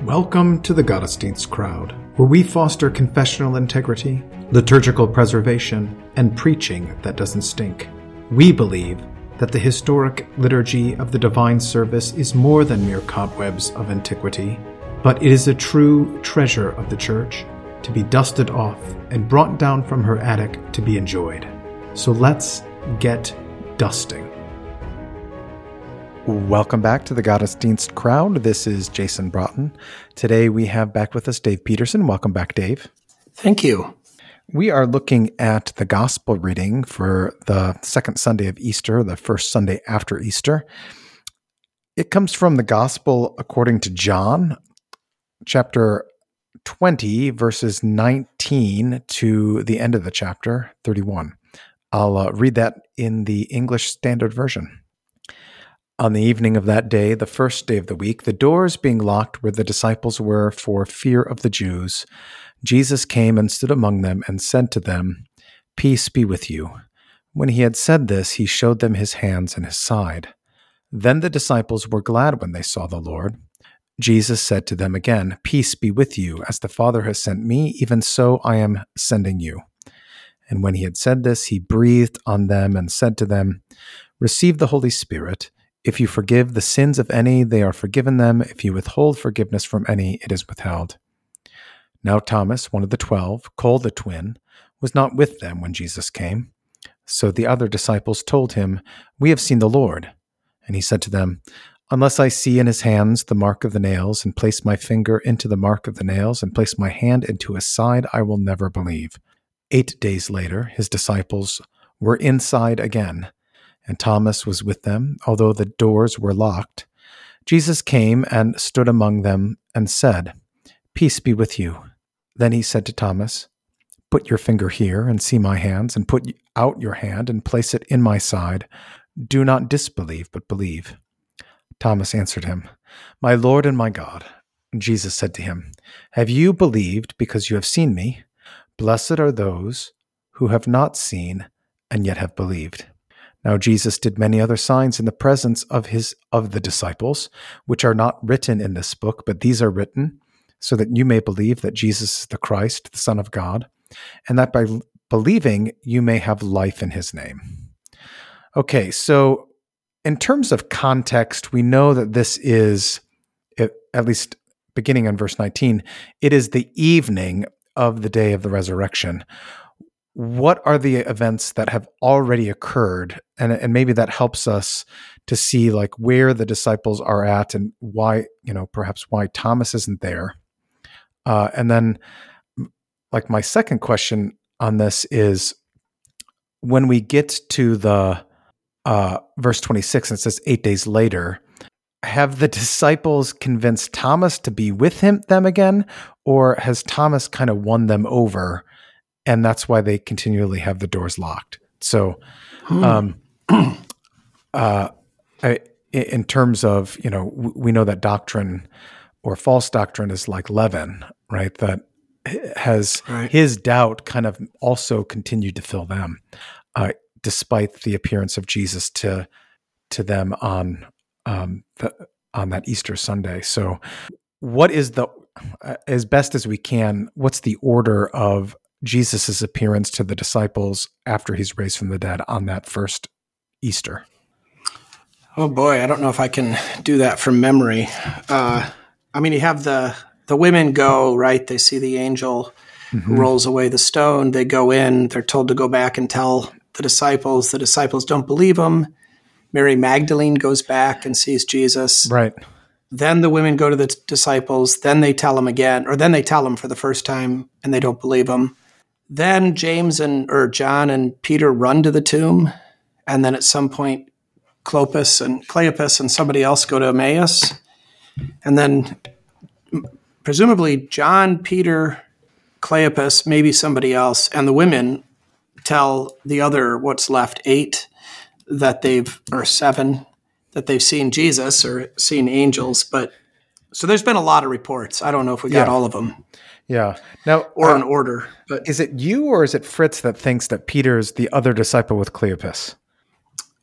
Welcome to the Gottesdienst crowd, where we foster confessional integrity, liturgical preservation, and preaching that doesn't stink. We believe that the historic liturgy of the divine service is more than mere cobwebs of antiquity, but it is a true treasure of the Church, to be dusted off and brought down from her attic to be enjoyed. So let's get dusting. Welcome back to the Gottesdienst crowd. This is Jason Broughton. Today we have back with us Dave Peterson. Welcome back, Dave. Thank you. We are looking at the Gospel reading for the second Sunday of Easter, the first Sunday after Easter. It comes from the Gospel according to John, chapter 20, verses 19 to the end of the chapter, 31. I'll read that in the English Standard Version. On the evening of that day, the first day of the week, the doors being locked where the disciples were for fear of the Jews, Jesus came and stood among them and said to them, "Peace be with you." When he had said this, he showed them his hands and his side. Then the disciples were glad when they saw the Lord. Jesus said to them again, "Peace be with you. As the Father has sent me, even so I am sending you." And when he had said this, he breathed on them and said to them, "Receive the Holy Spirit. If you forgive the sins of any, they are forgiven them. If you withhold forgiveness from any, it is withheld." Now Thomas, one of the 12, called the twin, was not with them when Jesus came. So the other disciples told him, "We have seen the Lord." And he said to them, "Unless I see in his hands the mark of the nails, and place my finger into the mark of the nails, and place my hand into his side, I will never believe." 8 days later, his disciples were inside again, and Thomas was with them, although the doors were locked. Jesus came and stood among them and said, "Peace be with you." Then he said to Thomas, "Put your finger here and see my hands, and put out your hand and place it in my side. Do not disbelieve, but believe." Thomas answered him, "My Lord and my God." And Jesus said to him, "Have you believed because you have seen me? Blessed are those who have not seen and yet have believed." Now Jesus did many other signs in the presence of the disciples, which are not written in this book, but these are written so that you may believe that Jesus is the Christ, the Son of God, and that by believing you may have life in his name. Okay, so in terms of context, we know that this is, at least beginning on verse 19, it is the evening of the day of the resurrection. What are the events that have already occurred? And maybe that helps us to see like where the disciples are at and why, perhaps why Thomas isn't there. And then like my second question on this is when we get to the verse 26, and it says 8 days later, have the disciples convinced Thomas to be with them again, or has Thomas kind of won them over? And that's why they continually have the doors locked. So, in terms of, we know that doctrine or false doctrine is like leaven, right? That has his doubt kind of also continued to fill them, despite the appearance of Jesus to them on that Easter Sunday. So, what is as best as we can, what's the order of Jesus' appearance to the disciples after he's raised from the dead on that first Easter? Oh boy, I don't know if I can do that from memory. You have the women go, right? They see the angel who rolls away the stone. They go in. They're told to go back and tell the disciples. The disciples don't believe them. Mary Magdalene goes back and sees Jesus. Right. Then the women go to the disciples. Then they tell them again, or then they tell them for the first time, and they don't believe them. Then John and Peter run to the tomb, and then at some point, Cleopas and somebody else go to Emmaus, and then presumably John, Peter, Cleopas, maybe somebody else, and the women tell the other what's left 8 or 7 that they've seen Jesus or seen angels. But so there's been a lot of reports. I don't know if we got all of them. Yeah. Now, or in order. But is it you or is it Fritz that thinks that Peter's the other disciple with Cleopas?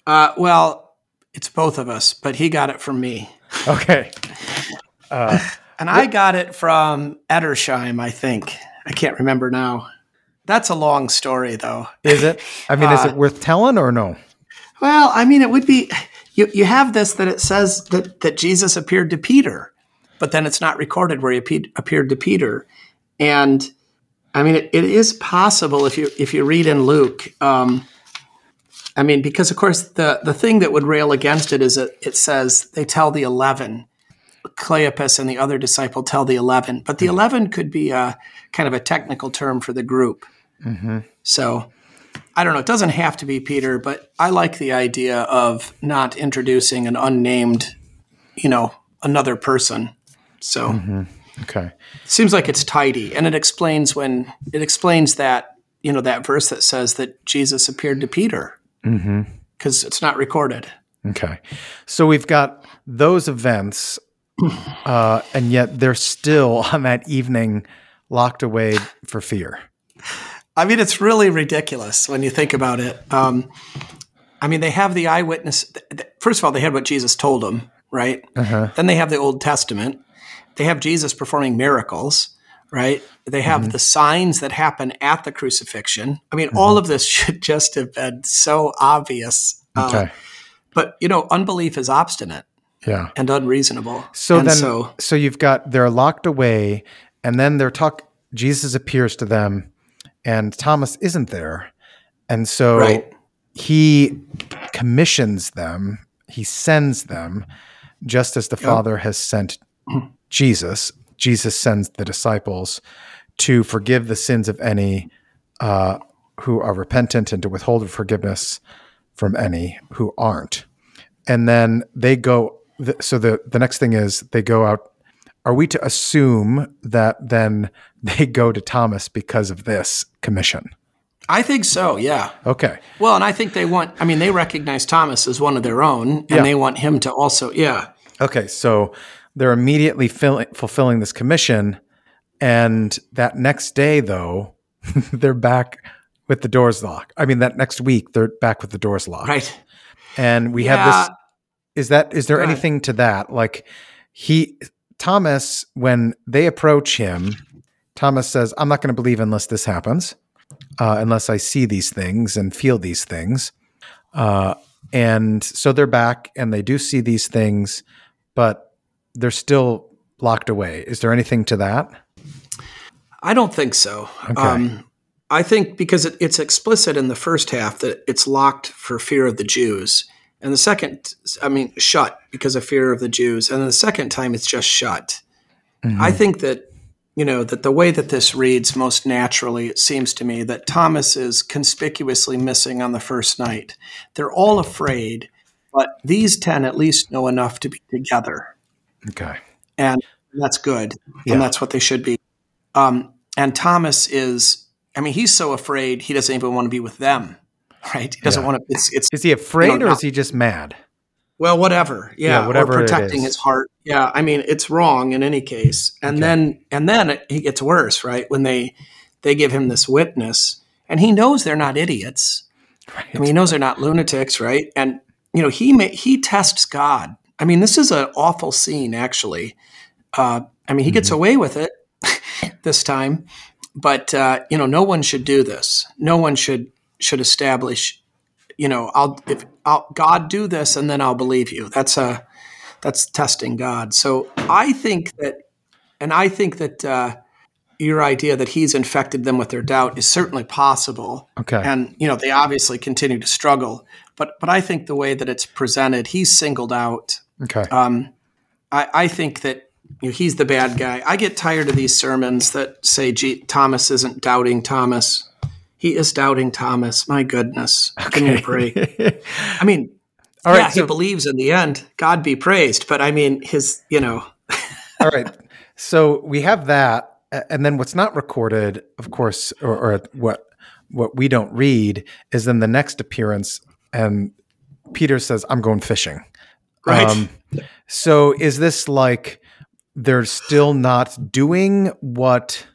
Well, it's both of us, but he got it from me. Okay. And I got it from Edersheim, I think. I can't remember now. That's a long story, though. Is it? I mean, is it worth telling or no? Well, I mean, it would be. You have this that it says that Jesus appeared to Peter, but then it's not recorded where he appeared to Peter. And I mean, it is possible if you read in Luke. I mean, because of course the thing that would rail against it is that it says they tell the 11. Cleopas and the other disciple tell the 11, but the 11 could be a kind of a technical term for the group. Mm-hmm. So I don't know. It doesn't have to be Peter, but I like the idea of not introducing an unnamed, another person. So Okay, seems like it's tidy, and it explains that that verse that says that Jesus appeared to Peter because it's not recorded. Okay, so we've got those events. And yet they're still on that evening locked away for fear. I mean, it's really ridiculous when you think about it. I mean, they have the eyewitness. First of all, they had what Jesus told them, right? Then they have the Old Testament. They have Jesus performing miracles, right? They have the signs that happen at the crucifixion. I mean, all of this should just have been so obvious. Okay. But, unbelief is obstinate. Yeah. And unreasonable. So you've got, they're locked away, and then Jesus appears to them, and Thomas isn't there. And so he commissions them, he sends them, just as the Father has sent Jesus. Jesus sends the disciples to forgive the sins of any who are repentant and to withhold forgiveness from any who aren't. And then they go. So the next thing is they go out. Are we to assume that then they go to Thomas because of this commission? I think so, yeah. Okay. Well, and I think they recognize Thomas as one of their own, and they want him to also, Okay, so they're immediately fulfilling this commission, and that next day, though, they're back with the doors locked. I mean, that next week, they're back with the doors locked. Right. And we have this. Is there anything to that? Like Thomas, when they approach him, Thomas says, I'm not going to believe unless this happens, unless I see these things and feel these things. And so they're back and they do see these things, but they're still locked away. Is there anything to that? I don't think so. Okay. I think because it's explicit in the first half that it's locked for fear of the Jews. And the second, shut because of fear of the Jews. And the second time, it's just shut. I think that, that the way that this reads most naturally, it seems to me that Thomas is conspicuously missing on the first night. They're all afraid, but these 10 at least know enough to be together. Okay. And that's good. Yeah. And that's what they should be. And Thomas is, he's so afraid he doesn't even want to be with them. Right? He doesn't want to. Is he afraid or is he just mad? Well, whatever. Yeah, whatever. Or protecting his heart. Yeah, it's wrong in any case. And then he gets worse, right? When they give him this witness, and he knows they're not idiots. Right. He knows they're not lunatics, right? And he tests God. This is an awful scene, actually. He gets away with it this time, but no one should do this. No one should establish, God do this and then I'll believe you. That's testing God. So I think that your idea that he's infected them with their doubt is certainly possible. Okay. And, they obviously continue to struggle, but I think the way that it's presented, he's singled out. Okay. I think that he's the bad guy. I get tired of these sermons that say, Thomas isn't doubting Thomas. He is doubting Thomas. My goodness. Okay. Give me a break. All right, he believes in the end. God be praised. But All right. So we have that. And then what's not recorded, of course, or what we don't read is then the next appearance. And Peter says, I'm going fishing. Right. So is this like they're still not doing what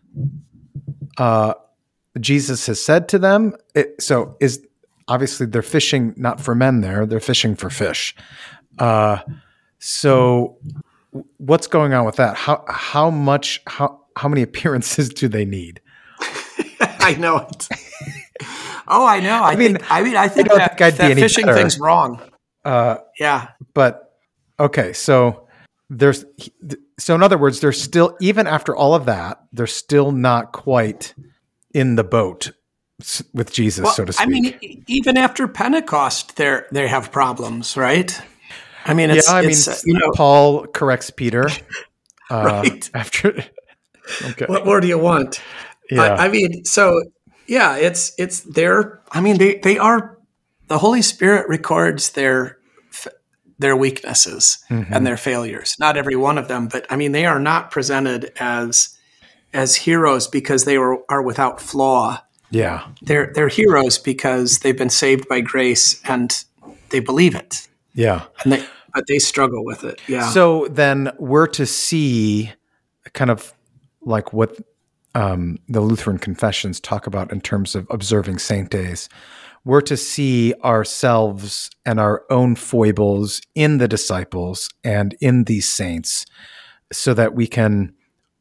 Jesus has said to them? Obviously they're fishing not for men there, they're fishing for fish. So what's going on with that? How many appearances do they need? I know it. Oh, I know. I think that fishing better. Thing's wrong. Yeah. But okay, so in other words, there's still, even after all of that, they're still not quite in the boat with Jesus, so to speak. I mean, even after Pentecost, they have problems, right? I mean, Paul corrects Peter. Right. After, okay. What more do you want? Yeah. I mean, so yeah, it's their. I mean, they are. The Holy Spirit records their weaknesses and their failures. Not every one of them, but I mean, they are not presented as heroes because they are without flaw. Yeah, they're heroes because they've been saved by grace and they believe it. Yeah, but they struggle with it. Yeah. So then we're to see kind of like what the Lutheran confessions talk about in terms of observing saint days. We're to see ourselves and our own foibles in the disciples and in these saints, so that we can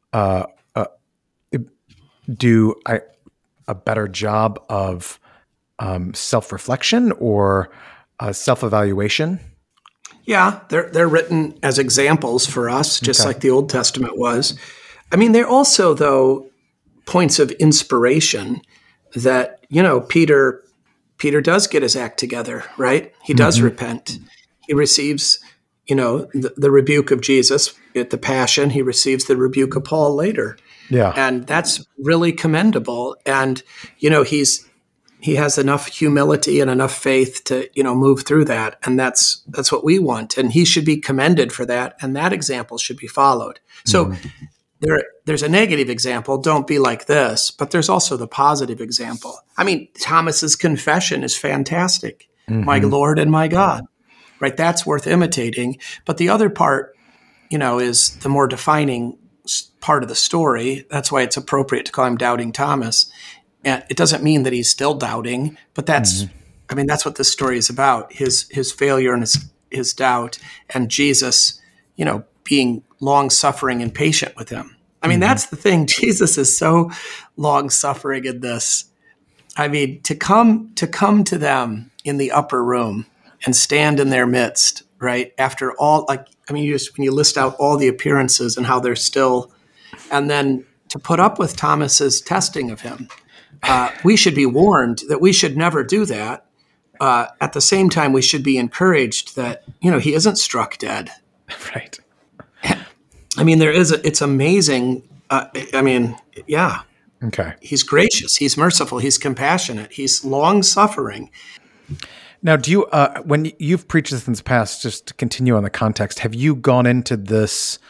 do a better job of self-reflection or self-evaluation. Yeah, they're written as examples for us, just like the Old Testament was. I mean, they're also, though, points of inspiration that, Peter does get his act together, right? He does repent. He receives, the rebuke of Jesus at the Passion. He receives the rebuke of Paul later. Yeah. And that's really commendable. And, he has enough humility and enough faith to, move through that. And that's what we want. And he should be commended for that. And that example should be followed. So there's a negative example. Don't be like this. But there's also the positive example. I mean, Thomas's confession is fantastic. My Lord and my God, right? That's worth imitating. But the other part, is the more defining part of the story. That's why it's appropriate to call him Doubting Thomas. And it doesn't mean that he's still doubting, but that's what this story is about, his failure and his doubt, and Jesus, being long-suffering and patient with him. I mean, that's the thing. Jesus is so long-suffering in this. I mean, to come to them in the upper room and stand in their midst, right? After all, when you list out all the appearances and how they're still, and then to put up with Thomas's testing of him. We should be warned that we should never do that. At the same time, we should be encouraged that, he isn't struck dead. Right. I mean, it's amazing. Yeah. Okay. He's gracious. He's merciful. He's compassionate. He's long-suffering. Now, do you, when you've preached this in the past, just to continue on the context, have you gone into this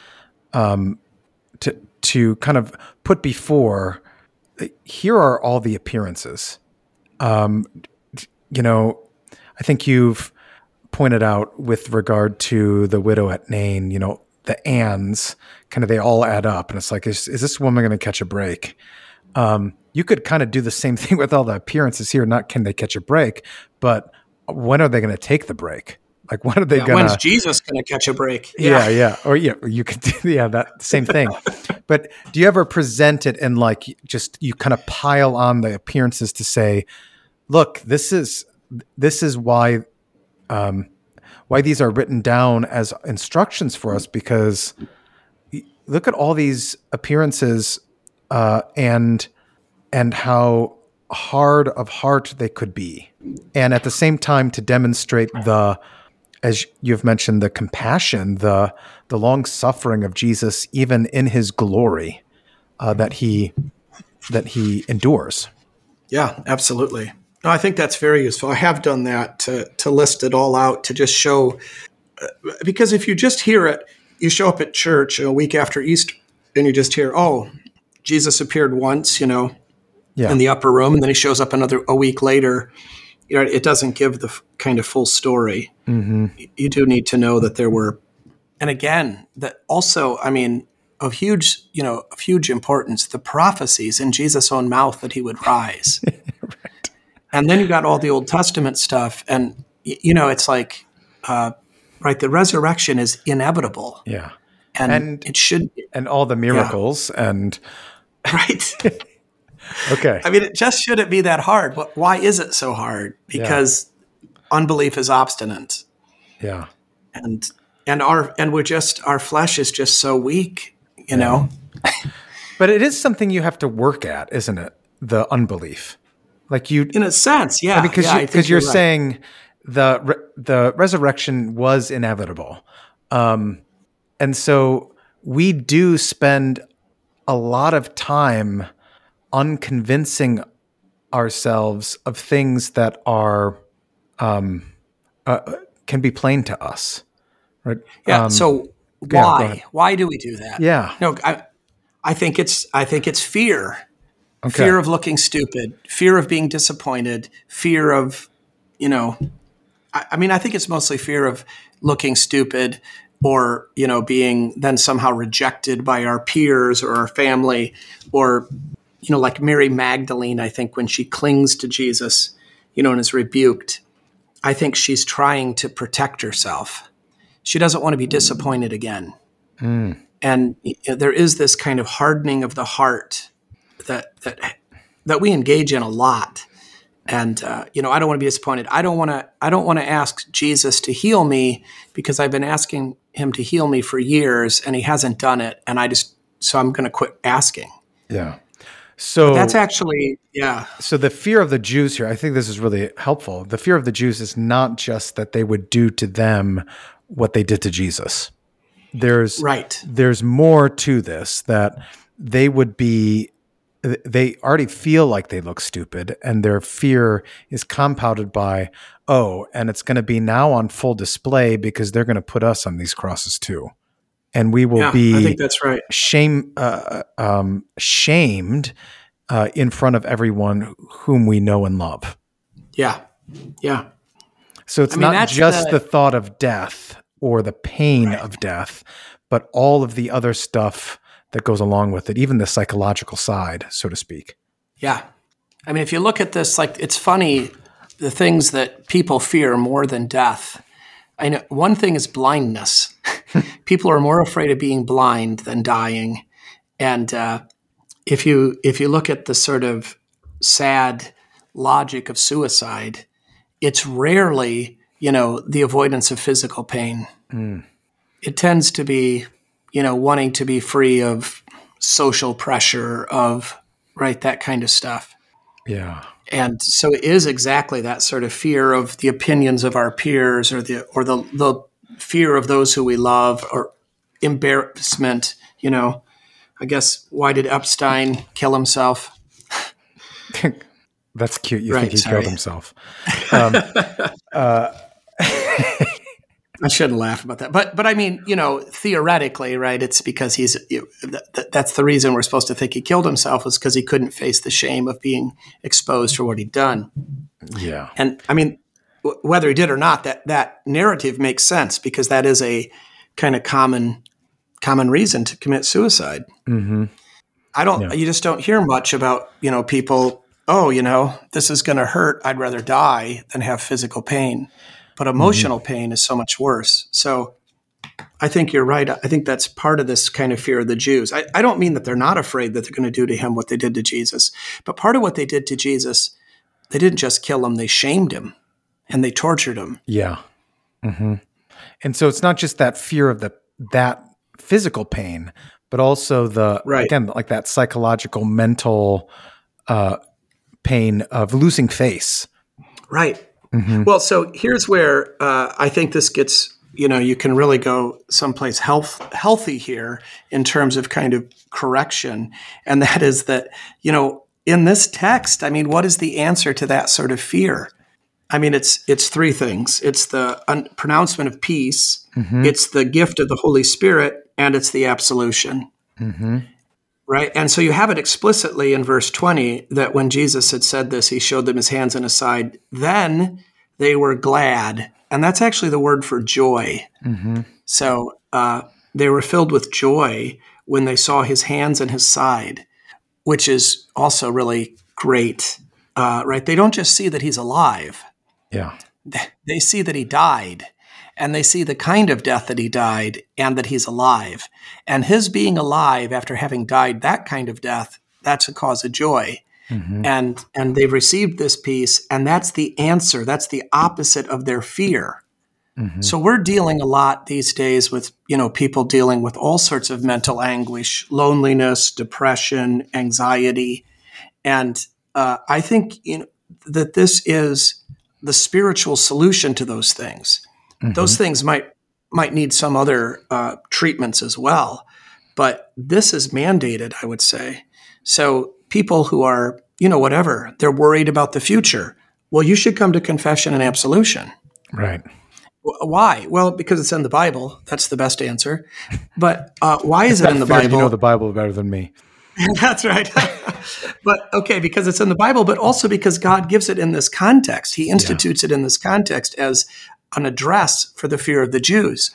to kind of put before, here are all the appearances. I think you've pointed out with regard to the widow at Nain, the ands, kind of, they all add up. And it's like, is this woman going to catch a break? You could kind of do the same thing with all the appearances here. Not can they catch a break, but when are they going to take the break? Like, when are they going to... When's Jesus going to catch a break? Yeah. Or you could do, that same thing. But do you ever present it and you kind of pile on the appearances to say, look, this is why these are written down as instructions for us, because look at all these appearances and how hard of heart they could be. And at the same time, to demonstrate as you've mentioned, the compassion, the long suffering of Jesus, even in his glory, that he endures. Yeah, absolutely. No, I think that's very useful. I have done that to list it all out, to just show, because if you just hear it, you show up at church a week after Easter and you just hear, oh, Jesus appeared once, in the upper room, and then he shows up a week later. It doesn't give the kind of full story. You do need to know that there were, and again, that also, of huge importance, the prophecies in Jesus' own mouth that he would rise. Right. And then you got all the Old Testament stuff, and it's like, right, the resurrection is inevitable. Yeah. And it should be. And all the miracles and Right. okay. I mean, it just shouldn't be that hard. Why is it so hard? Because unbelief is obstinate. Yeah. And our flesh is just so weak, you know. But it is something you have to work at, isn't it? The unbelief. Like you, in a sense, yeah. Because you're right. saying the resurrection was inevitable. And so we do spend a lot of time unconvincing ourselves of things that are can be plain to us, right? Yeah. So why? Why do we do that? Yeah. No, I think it's fear. Okay. Fear of looking stupid, fear of being disappointed, fear of, I think it's mostly fear of looking stupid or, being then somehow rejected by our peers or our family or, like Mary Magdalene, I think when she clings to Jesus, and is rebuked, I think she's trying to protect herself. She doesn't want to be disappointed again. Mm. And there is this kind of hardening of the heart that we engage in a lot. And, I don't want to be disappointed. I don't want to ask Jesus to heal me because I've been asking him to heal me for years and he hasn't done it. And so I'm going to quit asking. Yeah. So but that's actually, yeah. So the fear of the Jews here, I think this is really helpful. The fear of the Jews is not just that they would do to them what they did to Jesus. There's more to this, that they already feel like they look stupid, and their fear is compounded by, and it's going to be now on full display because they're going to put us on these crosses too. And we will be I think that's right. shamed in front of everyone whom we know and love. Yeah. Yeah. So it's not just the thought of death or the pain of death, but all of the other stuff that goes along with it, even the psychological side, so to speak. Yeah. I mean, if you look at this, like, it's funny, the things that people fear more than death. I know one thing is blindness. People are more afraid of being blind than dying. And if you look at the sort of sad logic of suicide, it's rarely, the avoidance of physical pain. Mm. It tends to be, wanting to be free of social pressure, of that kind of stuff. Yeah. And so it is exactly that sort of fear of the opinions of our peers or the fear of those who we love or embarrassment, I guess, why did Epstein kill himself? That's cute. You think he killed himself. I shouldn't laugh about that. But I mean, theoretically, right, it's because that's the reason we're supposed to think he killed himself, was because he couldn't face the shame of being exposed for what he'd done. Yeah. And I mean, whether he did or not, that narrative makes sense because that is a kind of common reason to commit suicide. Mm-hmm. You just don't hear much about, people, this is going to hurt. I'd rather die than have physical pain. But emotional pain is so much worse. So I think you're right. I think that's part of this kind of fear of the Jews. I don't mean that they're not afraid that they're going to do to him what they did to Jesus. But part of what they did to Jesus, they didn't just kill him, they shamed him and they tortured him. Yeah. Mm-hmm. And so it's not just that fear of that physical pain, but also again, like that psychological, mental pain of losing face. Right. Mm-hmm. Well, so here's where I think this gets, you can really go someplace healthy here in terms of kind of correction. And that is that, in this text, I mean, what is the answer to that sort of fear? I mean, it's three things. It's the pronouncement of peace, mm-hmm. it's the gift of the Holy Spirit, and it's the absolution. Mm-hmm. Right. And so you have it explicitly in verse 20 that when Jesus had said this, he showed them his hands and his side. Then they were glad. And that's actually the word for joy. Mm-hmm. So they were filled with joy when they saw his hands and his side, which is also really great. Right. They don't just see that he's alive. Yeah. They see that he died. and they see the kind of death that he died and that he's alive. And his being alive after having died that kind of death, that's a cause of joy. And they've received this peace, and that's the answer. That's the opposite of their fear. So we're dealing a lot these days with, people dealing with all sorts of mental anguish, loneliness, depression, anxiety. And I think that this is the spiritual solution to those things. Those things might need some other treatments as well, but this is mandated, I would say. So people who are, whatever, they're worried about the future. Well, you should come to confession and absolution. Right. Why? Well, because it's in the Bible. That's the best answer. But why is it in the Bible? You know the Bible better than me. That's right. But okay, because it's in the Bible, but also because God gives it in this context. He institutes it in this context as an address for the fear of the Jews.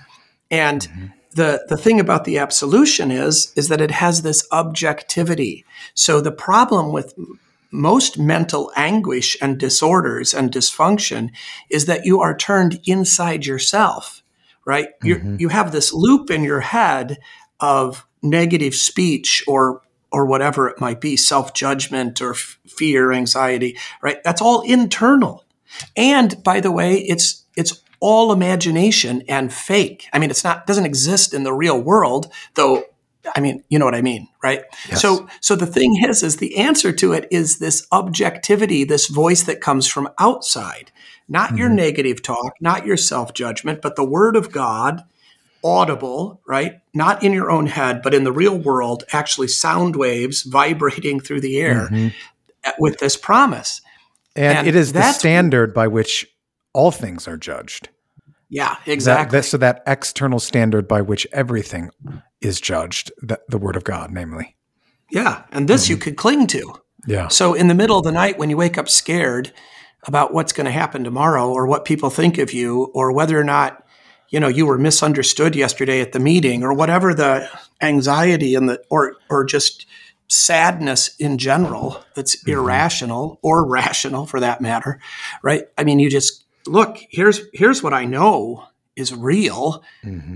And the thing about the absolution is that it has this objectivity. So the problem with most mental anguish and disorders and dysfunction is that you are turned inside yourself, right? You have this loop in your head of negative speech or whatever it might be, self-judgment or fear, anxiety, right? That's all internal. And by the way, it's all imagination and fake. I mean, doesn't exist in the real world, though. I mean, you know what I mean, right? Yes. So the thing is the answer to it is this objectivity, this voice that comes from outside, not your negative talk, not your self-judgment, but the word of God, audible, right? Not in your own head, but in the real world, actually sound waves vibrating through the air with this promise. And it is the standard by which all things are judged. Yeah, exactly. So that external standard by which everything is judged, the word of God, namely. Yeah, and this you could cling to. Yeah. So in the middle of the night when you wake up scared about what's going to happen tomorrow or what people think of you or whether or not, you were misunderstood yesterday at the meeting or whatever the anxiety and or just sadness in general that's irrational or rational for that matter, right? I mean, you just look, here's what I know is real,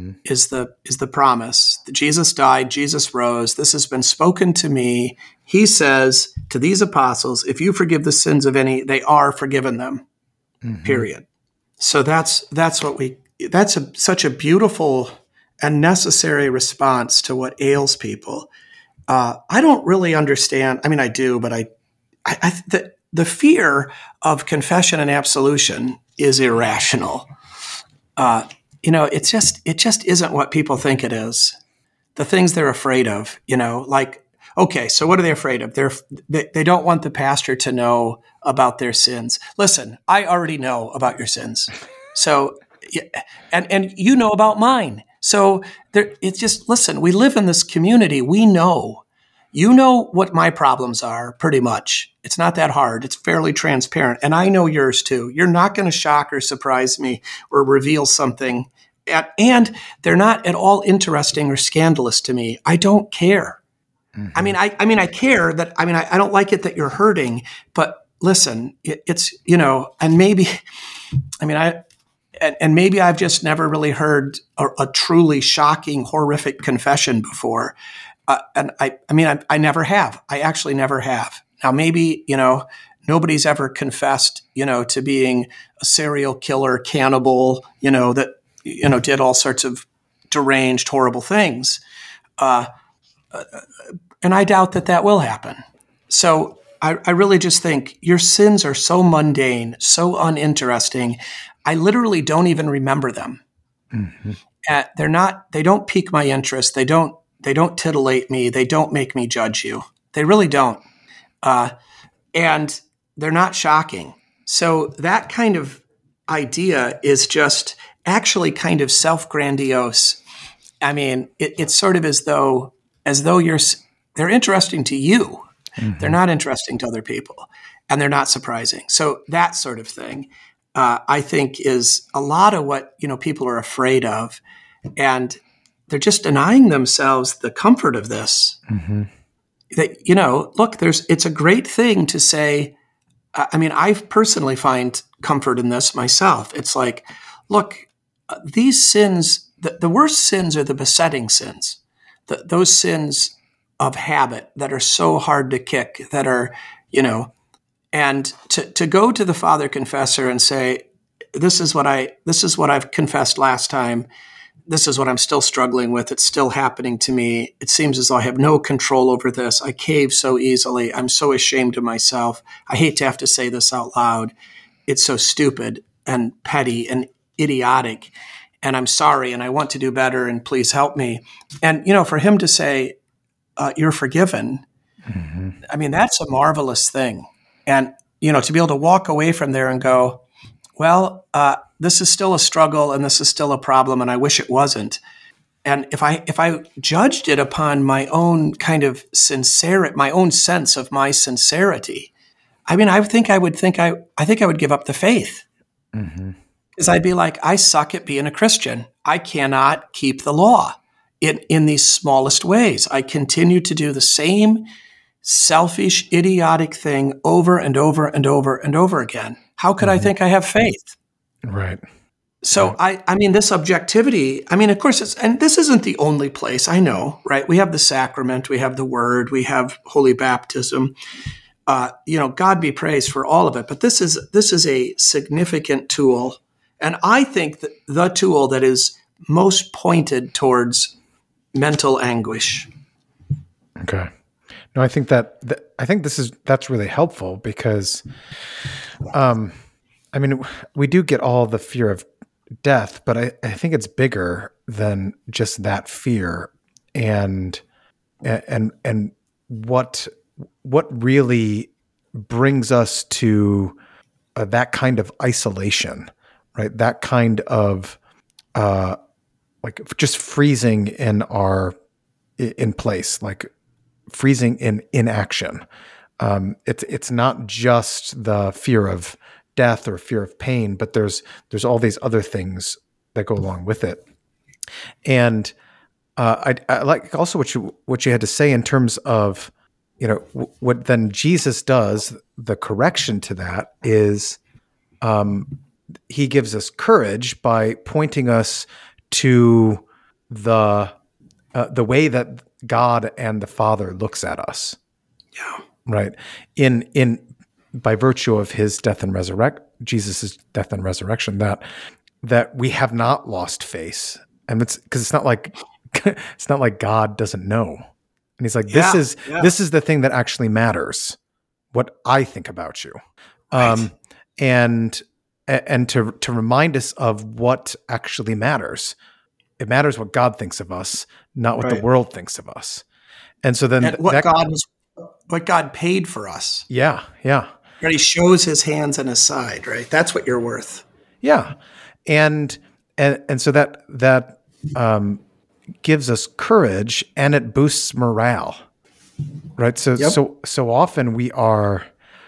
is the promise. Jesus died, Jesus rose. This has been spoken to me. He says to these apostles, if you forgive the sins of any, they are forgiven them, period. So that's such a beautiful and necessary response to what ails people. I don't really understand. I mean, I do, but the fear of confession and absolution is irrational. It just isn't what people think it is. The things they're afraid of, okay, so what are they afraid of? They don't want the pastor to know about their sins. Listen, I already know about your sins. So, and you know about mine. So it's just, listen, we live in this community. We know. You know what my problems are, pretty much. It's not that hard. It's fairly transparent. And I know yours too. You're not going to shock or surprise me or reveal something. And they're not at all interesting or scandalous to me. I don't care. I mean, I care that, I don't like it that you're hurting, but listen, it's, and maybe, and maybe I've just never really heard a truly shocking, horrific confession before. And I never have. I actually never have. Now, maybe, nobody's ever confessed, to being a serial killer, cannibal, that, did all sorts of deranged, horrible things. And I doubt that will happen. So I really just think your sins are so mundane, so uninteresting. I literally don't even remember them. They don't pique my interest. They don't titillate me. They don't make me judge you. They really don't. And they're not shocking. So that kind of idea is just actually kind of self-grandiose. I mean, it's sort of as though they're interesting to you. They're not interesting to other people, and they're not surprising. So that sort of thing, I think, is a lot of what people are afraid of, and they're just denying themselves the comfort of this. That look, it's a great thing to say. I personally find comfort in this myself. It's like, look, these sins, the worst sins are the besetting sins, those sins of habit that are so hard to kick, that are, and to go to the Father Confessor and say, this is what I've confessed last time. This is what I'm still struggling with. It's still happening to me. It seems as though I have no control over this. I cave so easily. I'm so ashamed of myself. I hate to have to say this out loud. It's so stupid and petty and idiotic. And I'm sorry, and I want to do better, and please help me. And, for him to say, you're forgiven, I mean, that's a marvelous thing. And, to be able to walk away from there and go, well, this is still a struggle, and this is still a problem, and I wish it wasn't. And if I judged it upon my own kind of my own sense of my sincerity, I mean, I think I would give up the faith. Because I'd be like, I suck at being a Christian. I cannot keep the law in these smallest ways. I continue to do the same selfish, idiotic thing over and over and over and over again. How could I think I have faith? Right. So I mean, this objectivity, I mean, of course, and this isn't the only place, I know, right? We have the sacrament, we have the word, we have holy baptism. God be praised for all of it. But this is a significant tool. And I think that the tool that is most pointed towards mental anguish. Okay. No, I think that's really helpful because, I mean, we do get all the fear of death, but I think it's bigger than just that fear, and what really brings us to that kind of isolation, right? That kind of like just freezing in place, like freezing in inaction. It's not just the fear of death or fear of pain, but there's all these other things that go along with it. And I like also what you had to say in terms of, what then Jesus does. The correction to that is, he gives us courage by pointing us to the way that God and the Father looks at us. Yeah. Right. By virtue of his death and Jesus' death and resurrection, that we have not lost face. And it's not like God doesn't know. And he's like, this is the thing that actually matters, what I think about you. Right. And to remind us of what actually matters. It matters what God thinks of us, not what the world thinks of us. And so then what God paid for us. Yeah. Yeah. Right? He shows his hands and his side, right? That's what you're worth. Yeah. And so that gives us courage, and it boosts morale, right? So often we are,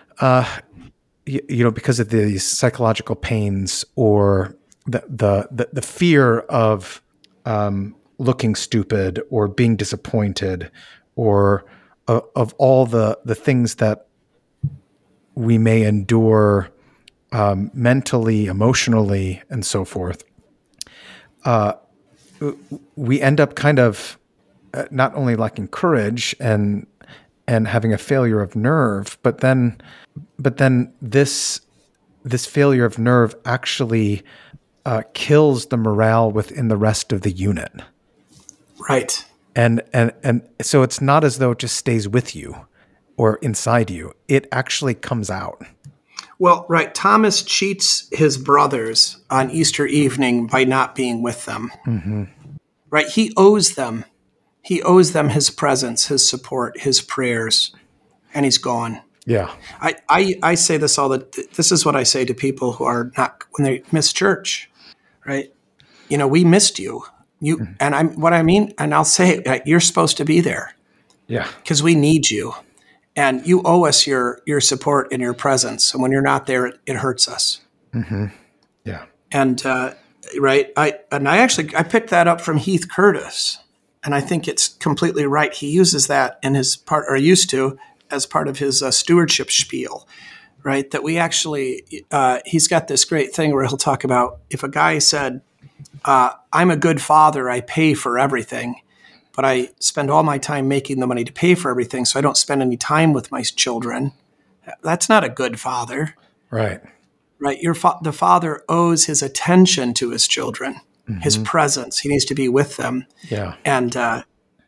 because of these psychological pains or the fear of looking stupid or being disappointed, or of all the things that we may endure mentally, emotionally, and so forth. We end up kind of not only lacking courage and having a failure of nerve, but then this failure of nerve actually kills the morale within the rest of the unit. Right. And so it's not as though it just stays with you or inside you. It actually comes out. Well, right. Thomas cheats his brothers on Easter evening by not being with them. Mm-hmm. Right. He owes them his presence, his support, his prayers, and he's gone. Yeah. I say this this is what I say to people who are not, when they miss church, right? We missed you. And I'll say, you're supposed to be there. Yeah. Because we need you. And you owe us your support and your presence. And when you're not there, it hurts us. Mm-hmm. Yeah. And right, I picked that up from Heath Curtis, and I think it's completely right. He uses that in his part, or used to, as part of his stewardship spiel, right? That we actually, he's got this great thing where he'll talk about if a guy said, I'm a good father. I pay for everything, but I spend all my time making the money to pay for everything, so I don't spend any time with my children. That's not a good father. Right. Right. The father owes his attention to his children, his presence. He needs to be with them. Yeah. And I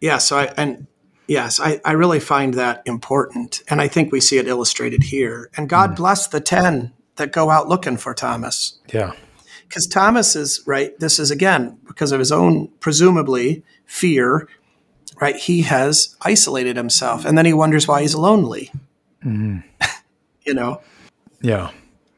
really find that important. And I think we see it illustrated here. And God bless the 10 that go out looking for Thomas. Yeah. Because Thomas is, right, this is, again, because of his own, presumably, fear, right? He has isolated himself. And then he wonders why he's lonely. You know? Yeah.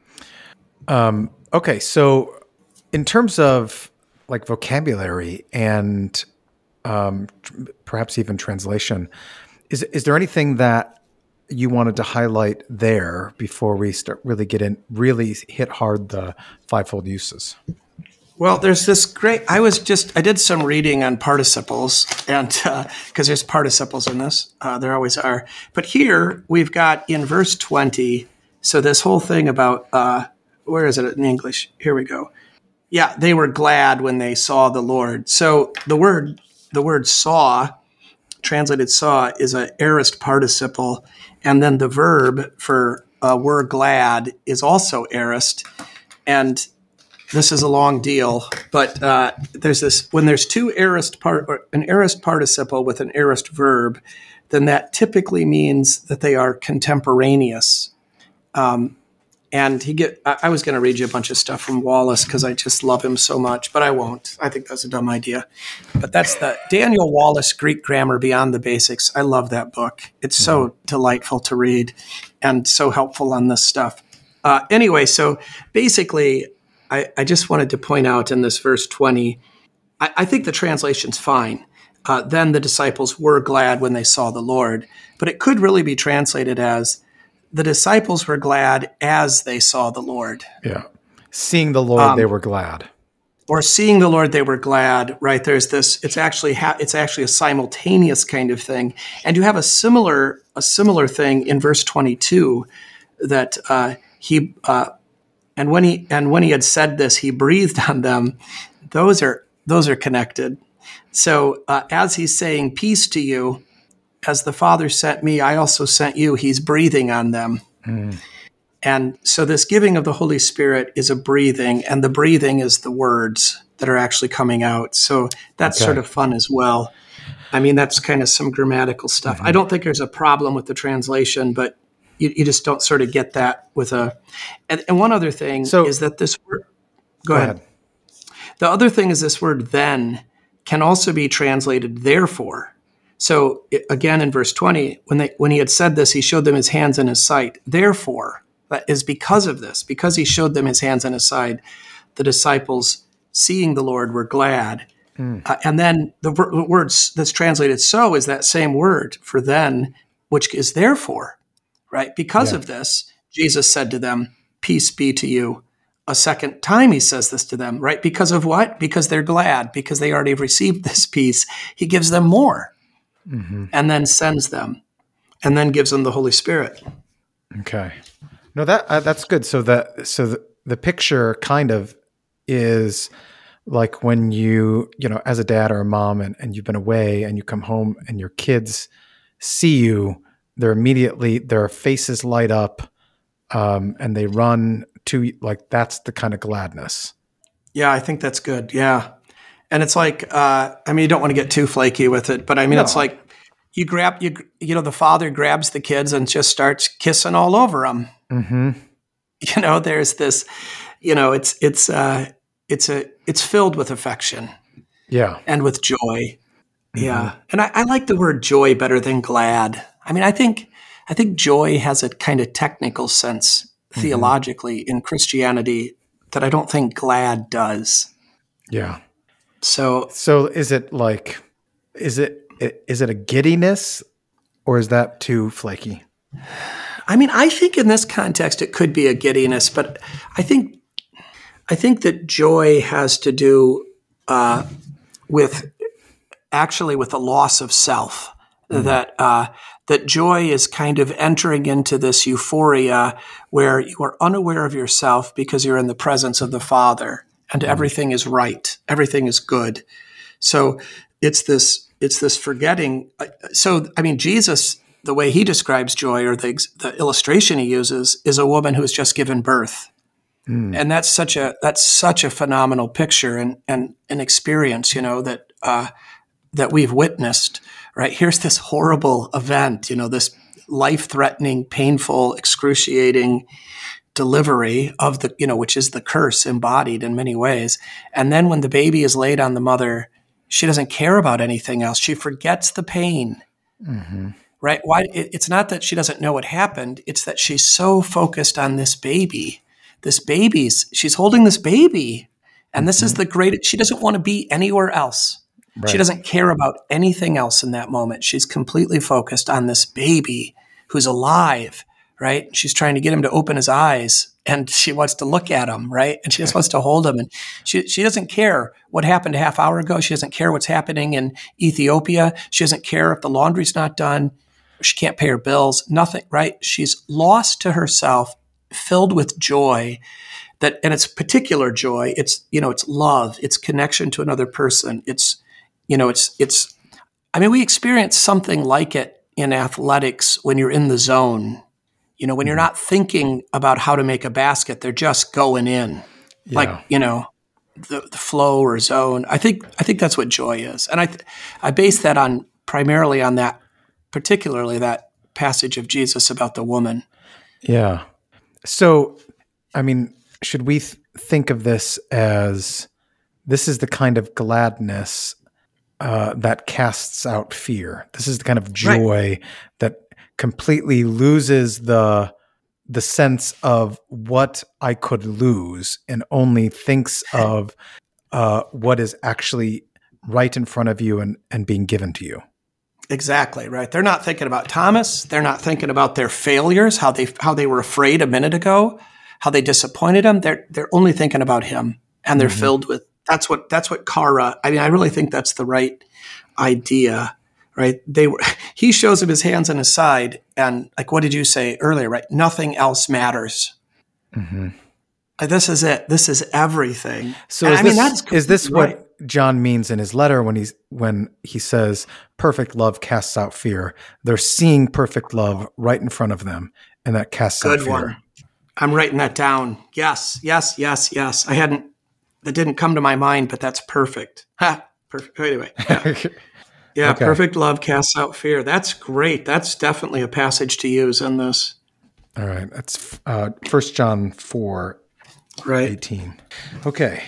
Okay. So in terms of like vocabulary and perhaps even translation, is there anything that you wanted to highlight there before we start really hit hard the fivefold uses? Well, there's this great, I did some reading on participles, and because there's participles in this, there always are. But here we've got in verse 20, so this whole thing about, where is it in English? Here we go. Yeah, they were glad when they saw the Lord. So the word saw, translated saw, is an aorist participle. And then the verb for were glad is also aorist. And this is a long deal, but there's this, when there's two an aorist participle with an aorist verb, then that typically means that they are contemporaneous. And I was going to read you a bunch of stuff from Wallace because I just love him so much, but I won't. I think that's a dumb idea. But that's the Daniel Wallace Greek Grammar Beyond the Basics. I love that book. It's so delightful to read and so helpful on this stuff. Anyway, so basically, I just wanted to point out in this verse 20, I think the translation's fine. Then the disciples were glad when they saw the Lord. But it could really be translated as, the disciples were glad as they saw the Lord. Yeah. Seeing the Lord, they were glad. Or seeing the Lord, they were glad, right? There's this, it's actually a simultaneous kind of thing. And you have a similar thing in verse 22 that and when he had said this, he breathed on them. Those are connected. So as he's saying peace to you, as the Father sent me, I also sent you. He's breathing on them. And so this giving of the Holy Spirit is a breathing, and the breathing is the words that are actually coming out. So that's sort of fun as well. I mean, that's kind of some grammatical stuff. I don't think there's a problem with the translation, but you just don't sort of get that with a... And one other thing is that this word... Go ahead. The other thing is this word then can also be translated therefore. So again, in verse 20, when he had said this, he showed them his hands and his side. Therefore, that is because of this, because he showed them his hands and his side, the disciples, seeing the Lord, were glad. And then the words that's translated so is that same word for then, which is therefore, right? Because of this, Jesus said to them, peace be to you. A second time he says this to them, right? Because of what? Because they're glad, because they already received this peace. He gives them more. And then sends them, and then gives them the Holy Spirit. Okay, no, that's good. So the picture kind of is like when you as a dad or a mom, and you've been away, and you come home, and your kids see you, their faces light up, and they run to, like, that's the kind of gladness. Yeah, I think that's good. Yeah. And it's like, you don't want to get too flaky with it, but it's like the father grabs the kids and just starts kissing all over them. There's this, it's filled with affection. Yeah. And with joy. Yeah. And I like the word joy better than glad. I think joy has a kind of technical sense theologically in Christianity that I don't think glad does. Yeah. So is it a giddiness, or is that too flaky? I think in this context it could be a giddiness, but I think that joy has to do with the loss of self. That joy is kind of entering into this euphoria where you are unaware of yourself because you're in the presence of the Father. and everything is right. Everything is good. So it's this forgetting. So, I mean, Jesus, the way he describes joy, or the illustration he uses, is a woman who has just given birth. And that's such a phenomenal picture and an experience, that we've witnessed, right? Here's this horrible event, this life-threatening, painful, excruciating delivery of which is the curse embodied in many ways. And then when the baby is laid on the mother, she doesn't care about anything else. She forgets the pain, right? Why? It's not that she doesn't know what happened. It's that she's so focused on this baby. She's holding this baby. And this is the greatest. She doesn't want to be anywhere else. Right. She doesn't care about anything else in that moment. She's completely focused on this baby who's alive, right? She's trying to get him to open his eyes, and she wants to look at him, right? And she just wants to hold him. And she doesn't care what happened a half hour ago. She doesn't care what's happening in Ethiopia. She doesn't care if the laundry's not done. She can't pay her bills, nothing, right? She's lost to herself, filled with joy. And it's particular joy. It's love. It's connection to another person. We experience something like it in athletics when you're in the zone. When you're not thinking about how to make a basket, they're just going in, the flow or zone. I think that's what joy is, and I base that primarily on that, particularly that passage of Jesus about the woman. Yeah. So, should we think of this as this is the kind of gladness that casts out fear? This is the kind of joy that completely loses the sense of what I could lose and only thinks of what is actually right in front of you and being given to you. Exactly, right. They're not thinking about Thomas. They're not thinking about their failures, how they were afraid a minute ago, how they disappointed him. They're only thinking about him, and they're filled with that's what Kara. I really think that's the right idea, right? He shows him his hands on his side, and like, what did you say earlier, right? Nothing else matters. This is it. This is everything. So is this what John means in his letter when he says perfect love casts out fear? They're seeing perfect love right in front of them, and that casts out fear. Good one. I'm writing that down. Yes. That didn't come to my mind, but that's perfect. Perfect. Anyway. Yeah. Okay. Perfect love casts out fear. That's great. That's definitely a passage to use in this. All right. That's 1 John 4, right. 18. Okay.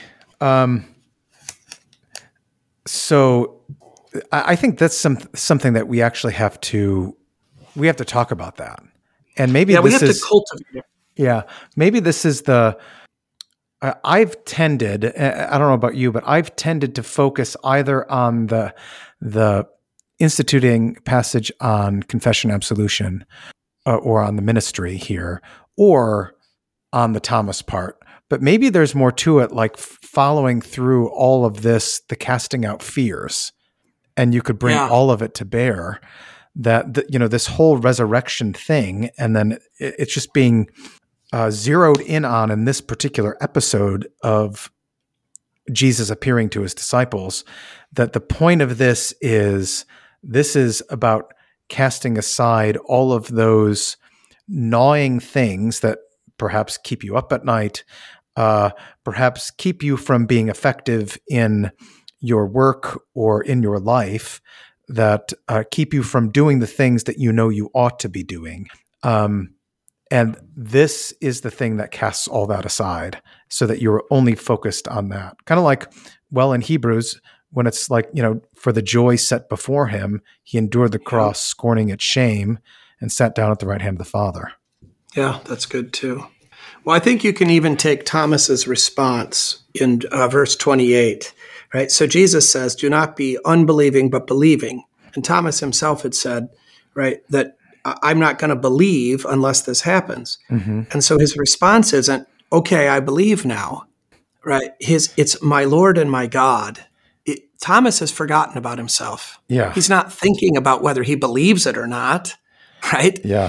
So I think that's something that we actually have to talk about that. And maybe we have to cultivate it. Yeah. Maybe this is I've tended, I don't know about you, but I've tended to focus either on the instituting passage on confession absolution or on the ministry here, or on the Thomas part. But maybe there's more to it, like following through all of this, the casting out fears, and you could bring all of it to bear, that this whole resurrection thing, and then it's just being zeroed in on in this particular episode of Jesus appearing to his disciples, that the point of this is about casting aside all of those gnawing things that perhaps keep you up at night, perhaps keep you from being effective in your work or in your life, that keep you from doing the things that you know you ought to be doing. And this is the thing that casts all that aside, so that you're only focused on that. Kind of like, in Hebrews, when it's like, for the joy set before him, he endured the cross, scorning its shame, and sat down at the right hand of the Father. Yeah, that's good too. Well, I think you can even take Thomas's response in verse 28, right? So Jesus says, "Do not be unbelieving, but believing." And Thomas himself had said, right, that I'm not going to believe unless this happens. And so his response isn't, okay, I believe now, right? It's my Lord and my God. Thomas has forgotten about himself. Yeah. He's not thinking about whether he believes it or not, right? Yeah.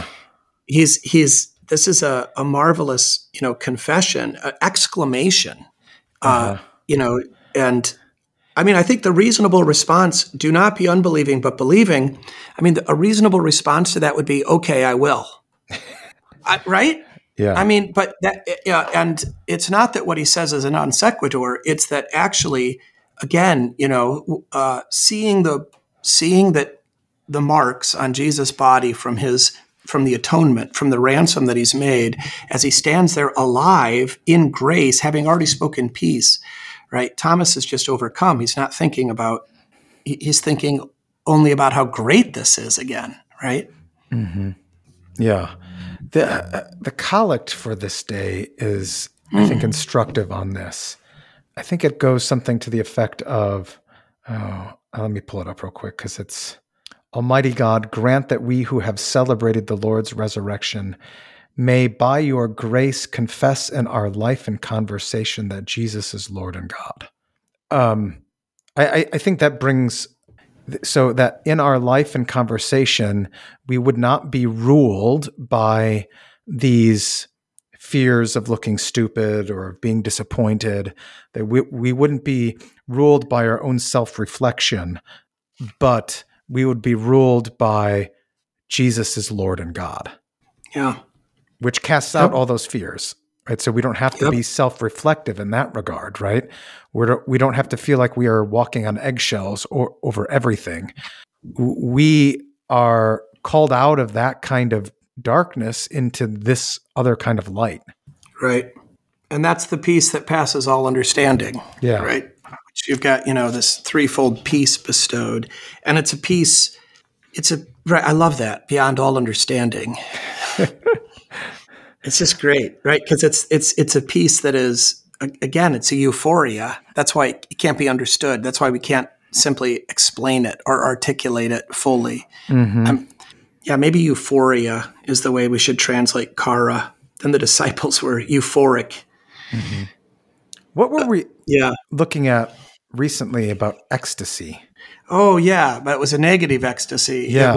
This is a marvelous, confession, exclamation You know, and I mean, I think the reasonable response, do not be unbelieving, but believing. I mean, a reasonable response to that would be, okay, I will. Right? Yeah. I mean, but that, yeah, and it's not that what he says is a non sequitur. It's that actually, again, you know, seeing that the marks on Jesus' body from the atonement, from the ransom that he's made, as he stands there alive in grace, having already spoken peace, right? Thomas is just overcome. He's not thinking about, he's thinking only about how great this is again, right? Mm-hmm. Yeah. The collect for this day is, I think, instructive on this. I think it goes something to the effect of, let me pull it up real quick because it's, Almighty God, grant that we who have celebrated the Lord's resurrection may by your grace confess in our life and conversation that Jesus is Lord and God. I think that brings, so that in our life and conversation, we would not be ruled by these fears of looking stupid or being disappointed, that we wouldn't be ruled by our own self-reflection, but we would be ruled by Jesus is Lord and God. Yeah. Which casts out all those fears, right? So we don't have to be self-reflective in that regard, right? We don't have to feel like we are walking on eggshells or over everything. We are called out of that kind of darkness into this other kind of light. Right. And that's the peace that passes all understanding. Yeah. Right. Which you've got, you know, this threefold peace bestowed. And it's a peace, right, I love that, beyond all understanding. It's just great, right? Because it's a peace that is, again, it's a euphoria. That's why it can't be understood. That's why we can't simply explain it or articulate it fully. Mm-hmm. Maybe euphoria is the way we should translate kara. Then the disciples were euphoric. Mm-hmm. What were we looking at recently about ecstasy? Oh yeah, but it was a negative ecstasy. Yeah.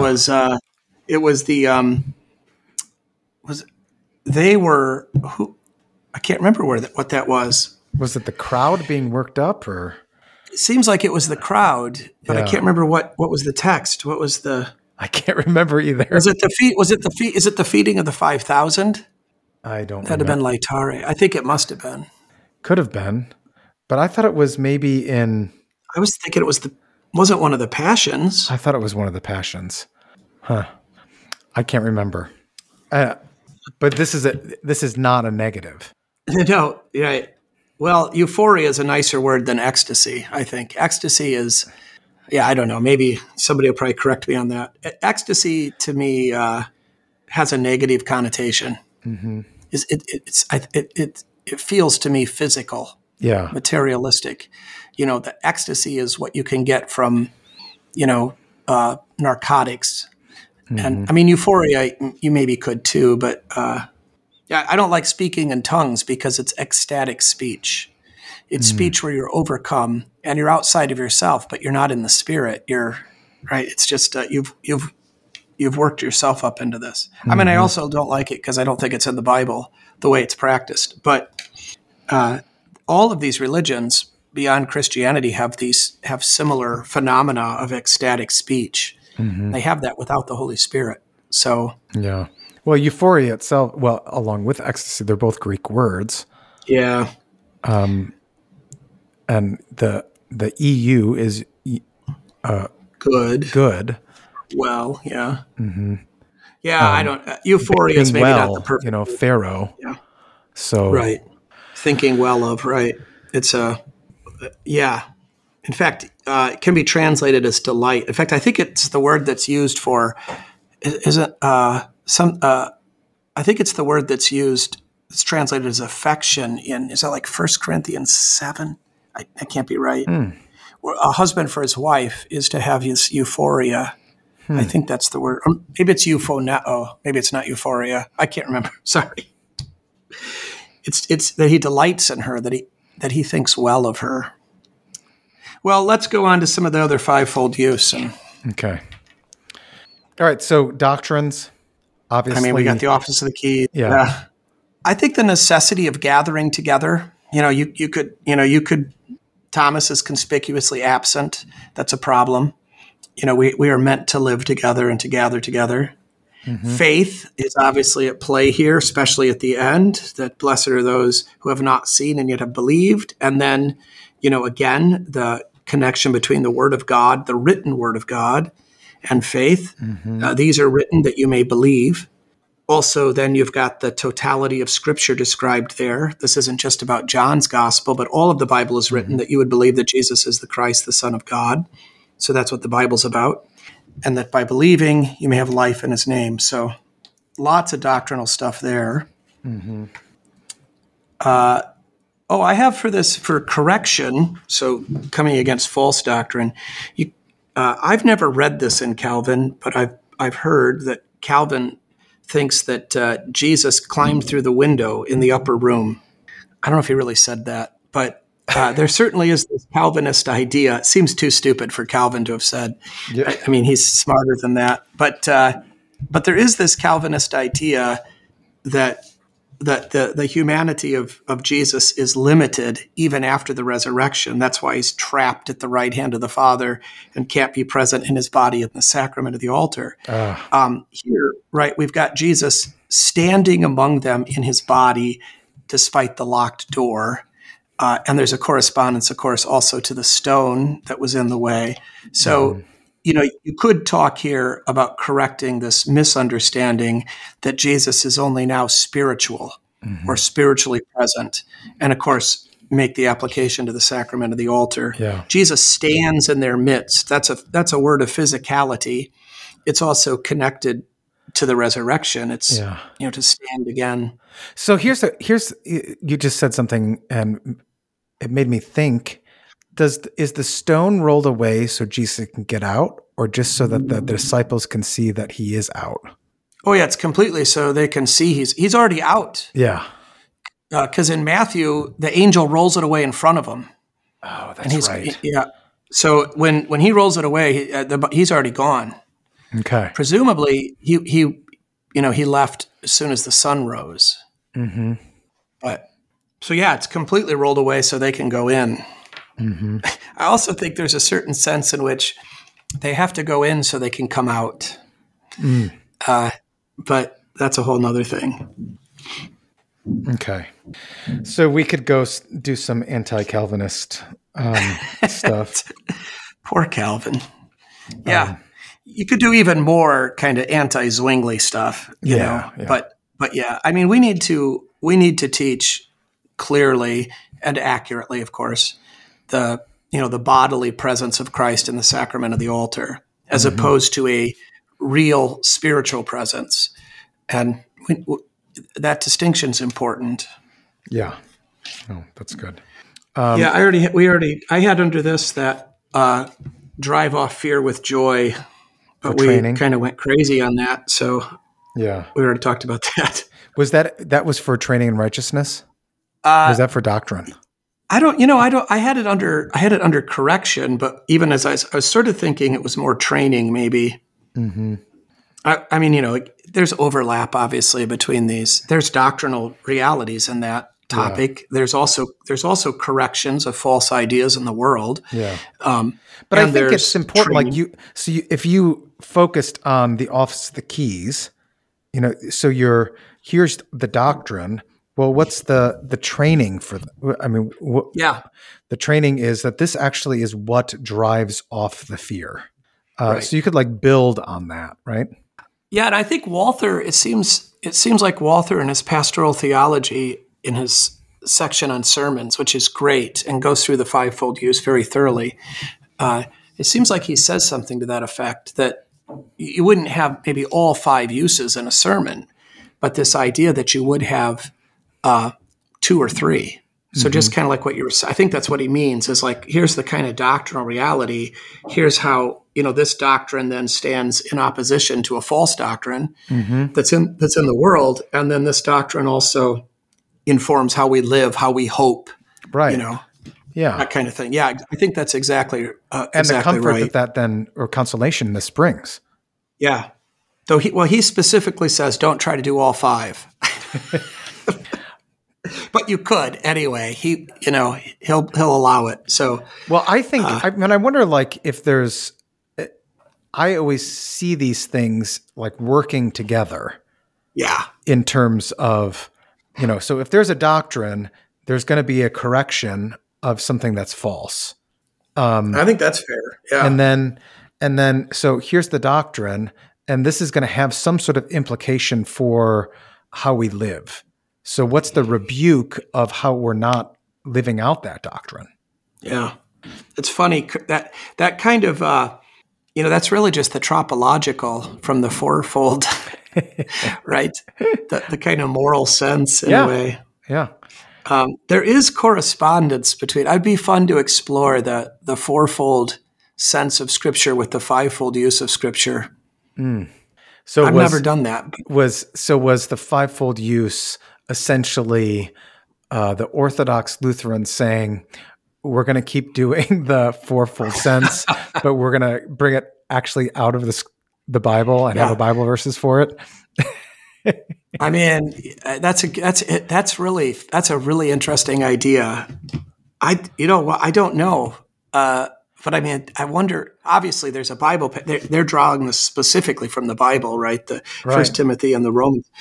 They were who? I can't remember what that was. Was it the crowd being worked up, or? It seems like it was the crowd, but I can't remember what was the text. What was the? I can't remember either. Was it the feed? Was it the feed? Is it the feeding of the 5,000? I don't. That'd have been Laetare. I think it must have been. Could have been, but I thought it was maybe in. I was thinking it wasn't one of the passions. I thought it was one of the passions. Huh. I can't remember. But this is not a negative. No, yeah. Well, euphoria is a nicer word than ecstasy, I think. Ecstasy is, I don't know. Maybe somebody will probably correct me on that. Ecstasy to me has a negative connotation. Mm-hmm. It feels to me physical, materialistic. You know, the ecstasy is what you can get from, narcotics. Mm-hmm. And I mean, euphoria, you maybe could too, but I don't like speaking in tongues because it's ecstatic speech. It's speech where you're overcome and you're outside of yourself, but you're not in the spirit. You're right. It's just you've worked yourself up into this. Mm-hmm. I mean, I also don't like it because I don't think it's in the Bible the way it's practiced. But all of these religions beyond Christianity have similar phenomena of ecstatic speech. Mm-hmm. They have that without the Holy Spirit. So yeah. Well, euphoria itself, along with ecstasy, they're both Greek words. Yeah. And the EU is good. Well, yeah. Mm-hmm. Yeah, I don't. Euphoria is maybe not the perfect. Pharaoh. Yeah. So right. Thinking well of right. It's In fact, it can be translated as delight. In fact, I think it's the word that's used for. I think it's the word that's used. It's translated as affection is that like 1 Corinthians 7? I can't be right. A husband for his wife is to have his euphoria. I think that's the word. Or maybe it's euphonia. Maybe it's not euphoria. I can't remember. Sorry. It's that he delights in her, that he thinks well of her. Well, let's go on to some of the other fivefold use. Okay. All right. So doctrines, obviously. I mean, we got the office of the key. Yeah. I think the necessity of gathering together you could, Thomas is conspicuously absent. That's a problem. We are meant to live together and to gather together. Mm-hmm. Faith is obviously at play here, especially at the end, that blessed are those who have not seen and yet have believed. And then, again, the connection between the word of God, the written word of God, and faith. Mm-hmm. These are written that you may believe. Also, then you've got the totality of Scripture described there. This isn't just about John's gospel, but all of the Bible is written that you would believe that Jesus is the Christ, the Son of God. So that's what the Bible's about. And that by believing, you may have life in his name. So lots of doctrinal stuff there. Mm-hmm. I have for correction, so coming against false doctrine, I've never read this in Calvin, but I've heard that Calvin thinks that Jesus climbed through the window in the upper room. I don't know if he really said that, but there certainly is this Calvinist idea. It seems too stupid for Calvin to have said. Yeah. I mean, he's smarter than that. But there is this Calvinist idea that the humanity of Jesus is limited even after the resurrection. That's why he's trapped at the right hand of the Father and can't be present in his body in the sacrament of the altar. Here, right, we've got Jesus standing among them in his body despite the locked door. And there's a correspondence, of course, also to the stone that was in the way. So, you could talk here about correcting this misunderstanding that Jesus is only now spiritual or spiritually present. And, of course, make the application to the sacrament of the altar. Yeah. Jesus stands in their midst. That's a word of physicality. It's also connected to the resurrection. It's, to stand again. So here's you just said something and it made me think, is the stone rolled away so Jesus can get out, or just so that the disciples can see that he is out? Oh yeah, it's completely so they can see he's already out. Yeah. Because in Matthew, the angel rolls it away in front of him. Oh, that's right. Yeah. So when he rolls it away, he's already gone. Okay. Presumably, he left as soon as the sun rose. Mm-hmm. But so yeah, it's completely rolled away so they can go in. Mm-hmm. I also think there's a certain sense in which they have to go in so they can come out. But that's a whole nother thing. Okay. So we could go do some anti-Calvinist stuff. Poor Calvin. Yeah. You could do even more kind of anti-Zwingli stuff, you know. Yeah. But yeah, I mean, we need to teach clearly and accurately, of course, the bodily presence of Christ in the sacrament of the altar, as opposed to a real spiritual presence. And that distinction is important. Yeah. Oh, that's good. I had under this that drive off fear with joy, but we kind of went crazy on that. So yeah, we already talked about that. Was that was for training in righteousness? Was that for doctrine? I had it under correction, but even as I was sort of thinking it was more training maybe. Mm-hmm. I mean, there's overlap obviously between these. There's doctrinal realities in that topic. Yeah. There's also corrections of false ideas in the world. Yeah. But I think it's important, training. If you focused on the office of the keys, so here's the doctrine. Well, what's the training for? The training is that this actually is what drives off the fear. Right. So you could build on that, right? Yeah, and I think Walther. It seems like Walther in his pastoral theology, in his section on sermons, which is great and goes through the fivefold use very thoroughly. It seems like he says something to that effect, that you wouldn't have maybe all five uses in a sermon, but this idea that you would have 2 or 3. So just kind of like what you were saying, I think that's what he means is here's the kind of doctrinal reality. Here's how, this doctrine then stands in opposition to a false doctrine that's in the world. And then this doctrine also informs how we live, how we hope, right? Yeah, that kind of thing. Yeah, I think that's exactly and exactly the comfort right. that then, or consolation this brings. Yeah. Though he specifically says, don't try to do all 5. But you could anyway. He'll allow it. So, well, I think, I wonder, like, if there's, I always see these things like working together. yeah, In terms of, so if there's a doctrine, there's going to be a correction of something that's false. I think that's fair. Yeah. And then, so here's the doctrine, and this is going to have some sort of implication for how we live. So what's the rebuke of how we're not living out that doctrine? Yeah. It's funny that kind of, that's really just the tropological from the fourfold, right? The kind of moral sense in a way. Yeah. There is correspondence between, I'd be fun to explore the fourfold sense of Scripture with the fivefold use of Scripture. So I've never done that. Was the fivefold use essentially the Orthodox Lutherans saying, we're going to keep doing the fourfold sense, but we're going to bring it actually out of the Bible and have a Bible verses for it? I mean, that's a really interesting idea. I don't know. But I mean, I wonder, obviously there's a Bible, they're drawing this specifically from the Bible, right? The First Timothy and the Romans.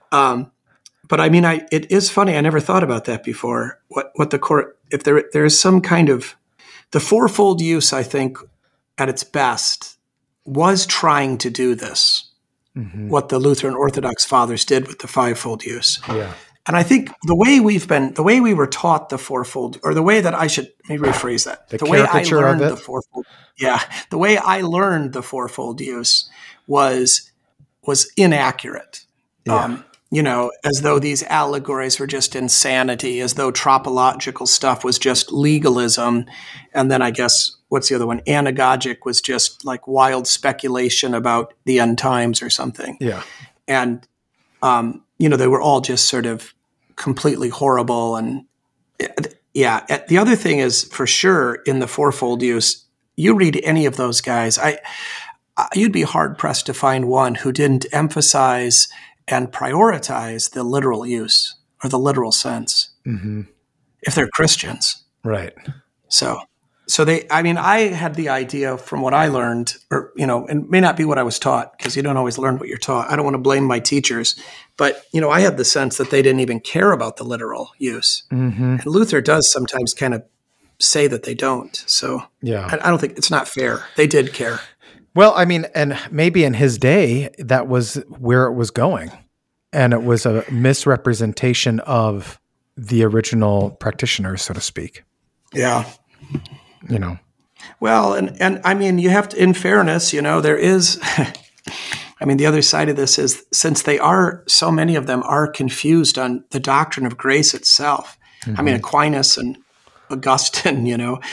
But I mean, it is funny. I never thought about that before. What the court, if there is some kind of, the fourfold use, I think at its best was trying to do this. Mm-hmm. What the Lutheran Orthodox fathers did with the fivefold use. Yeah. And I think the way we were taught the fourfold, or the way that let me rephrase that. The way I learned the fourfold. Yeah. The way I learned the fourfold use was inaccurate. Yeah. As though these allegories were just insanity, as though tropological stuff was just legalism. And then I guess, what's the other one? Anagogic was just like wild speculation about the end times or something. Yeah. And, they were all just sort of completely horrible. And yeah, the other thing is, for sure, in the fourfold use, you read any of those guys, you'd be hard pressed to find one who didn't emphasize and prioritize the literal use or the literal sense, if they're Christians. Right. So I had the idea from what I learned, or, and it may not be what I was taught, because you don't always learn what you're taught. I don't want to blame my teachers, but, I had the sense that they didn't even care about the literal use. Mm-hmm. And Luther does sometimes kind of say that they don't. So yeah, I don't think, it's not fair. They did care. Well, I mean, and maybe in his day, that was where it was going. And it was a misrepresentation of the original practitioners, so to speak. Yeah. Well, and I mean, you have to, in fairness, there is, I mean, the other side of this is, since so many of them are confused on the doctrine of grace itself. Mm-hmm. I mean, Aquinas and Augustine,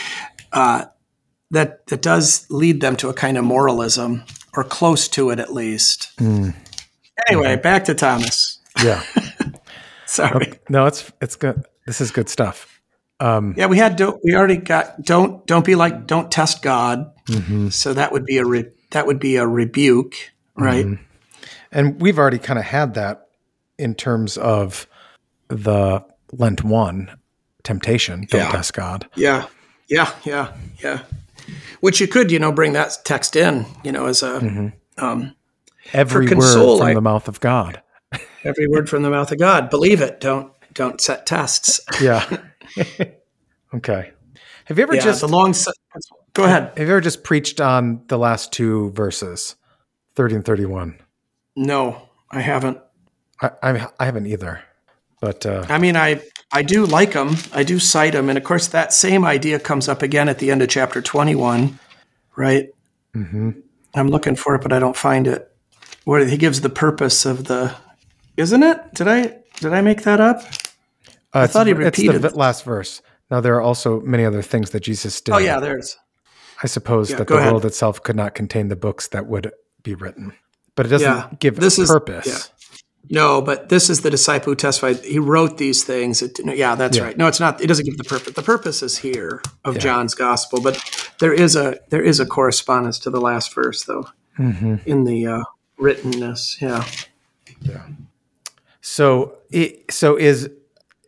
that does lead them to a kind of moralism, or close to it at least. Mm. Anyway, back to Thomas. Yeah. Sorry. Okay. No, it's good. This is good stuff. Yeah, we already got don't be like, don't test God. Mm-hmm. So that would be a rebuke, right? Mm-hmm. And we've already kind of had that in terms of the Lent 1 temptation. Don't test God. Yeah. Which you could, bring that text in, as a every word from the mouth of God. Every word from the mouth of God. Believe it. Don't set tests. Yeah. Okay. Have you ever go ahead. Have you ever just preached on the last two verses, 30 and 31? No, I haven't. I haven't either. But I mean, I do like them. I do cite them, and of course, that same idea comes up again at the end of chapter 21, right? Mm-hmm. I'm looking for it, but I don't find it. Where he gives the purpose of isn't it? Did I make that up? I thought he repeated it's the last verse. Now, there are also many other things that Jesus did. Oh, yeah, there's. I suppose that the world itself could not contain the books that would be written. But it doesn't give purpose. Yeah. No, but this is the disciple who testified. He wrote these things. That's right. No, it's not. It doesn't give the purpose. The purpose is here of John's gospel, but there is a correspondence to the last verse, though, in the writtenness. Yeah. Yeah. So is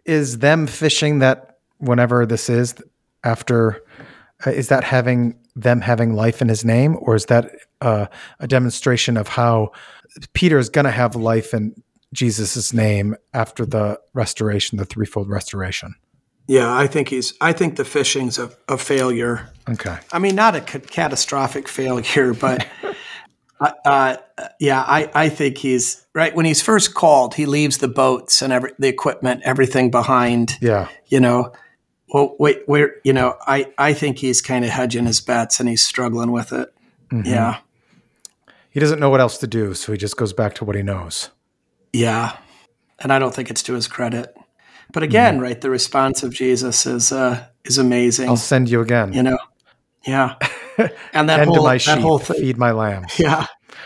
is them fishing that whenever this is after, is that having life in his name, or is that a demonstration of how Peter is going to have life in Jesus' name after the restoration, the threefold restoration? Yeah, I think the fishing's a failure. Okay. I mean, not a catastrophic failure, but I think he's right. When he's first called, he leaves the boats and the equipment, everything behind. Yeah. Well, I think he's kind of hedging his bets and he's struggling with it. Mm-hmm. Yeah. He doesn't know what else to do, so he just goes back to what he knows. Yeah. And I don't think it's to his credit. But again, right, the response of Jesus is amazing. I'll send you again. Yeah. And that whole thing, feed my lambs. Yeah.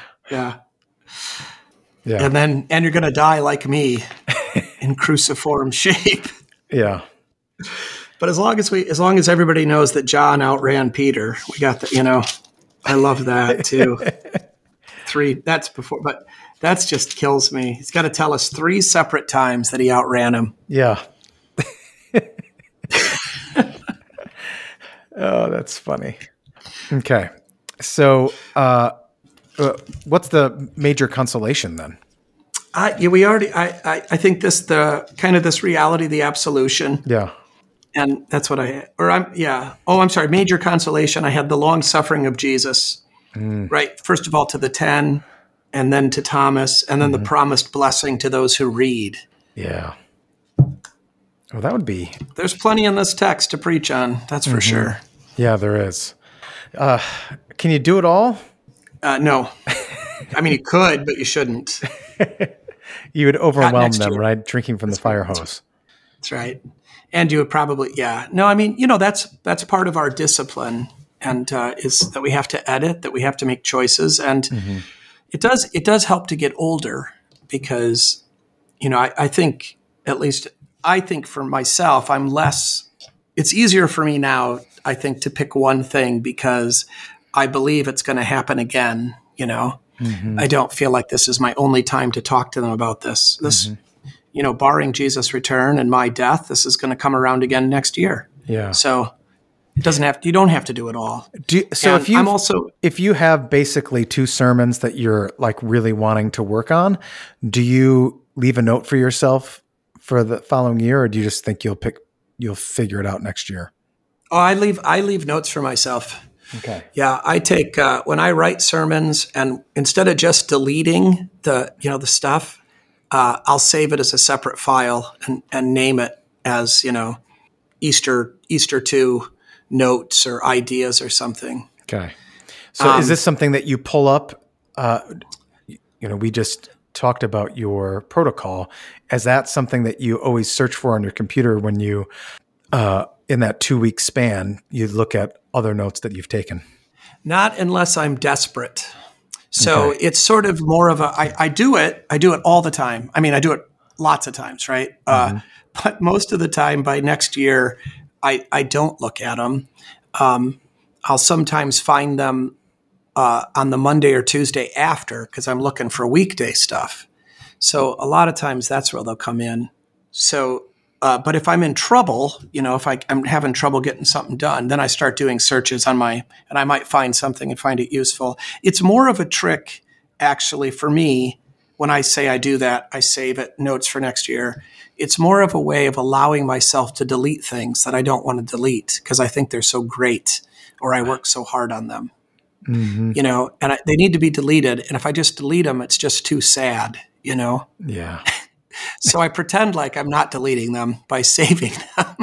And you're going to die like me in cruciform shape. Yeah. But as long as everybody knows that John outran Peter, we got I love that too. 3, that's before, but that's just kills me. He's got to tell us 3 separate times that he outran him. Yeah. Oh, that's funny. Okay. So, what's the major consolation then? I think this reality, the absolution. Yeah. And that's what I'm sorry. Major consolation. I had the long suffering of Jesus, right? First of all, to the 10, and then to Thomas, and then the promised blessing to those who read. Yeah. Well, that would be. There's plenty in this text to preach on. That's for sure. Yeah, there is. Can you do it all? No. I mean, you could, but you shouldn't. You would overwhelm them, right? Drinking from the fire hose. That's right. And you would probably, No, I mean, that's part of our discipline, and is that we have to edit, that we have to make choices, and it does help to get older because, I think, at least I think for myself, it's easier for me now, I think, to pick one thing because I believe it's going to happen again, I don't feel like this is my only time to talk to them about this. This, barring Jesus' return and my death, this is going to come around again next year. Yeah. So you don't have to do it all. If you have basically 2 sermons that you're like really wanting to work on, do you leave a note for yourself for the following year, or do you just think you'll figure it out next year? Oh, I leave notes for myself. Okay. Yeah, I take when I write sermons, and instead of just deleting the stuff, I'll save it as a separate file and name it as Easter 2 notes or ideas or something. Okay. So is this something that you pull up? We just talked about your protocol. Is that something that you always search for on your computer when you, in that 2-week span, you look at other notes that you've taken? Not unless I'm desperate. So It's sort of more of I do it all the time. I mean, I do it lots of times, right? But most of the time by next year, I don't look at them. I'll sometimes find them on the Monday or Tuesday after because I'm looking for weekday stuff. So a lot of times that's where they'll come in. So, but if I'm in trouble, if I'm having trouble getting something done, then I start doing searches and I might find something and find it useful. It's more of a trick, actually, for me. When I say I do that, I save it, notes for next year. It's more of a way of allowing myself to delete things that I don't want to delete because I think they're so great or I work so hard on them. And they need to be deleted. And if I just delete them, it's just too sad, Yeah. So I pretend like I'm not deleting them by saving them.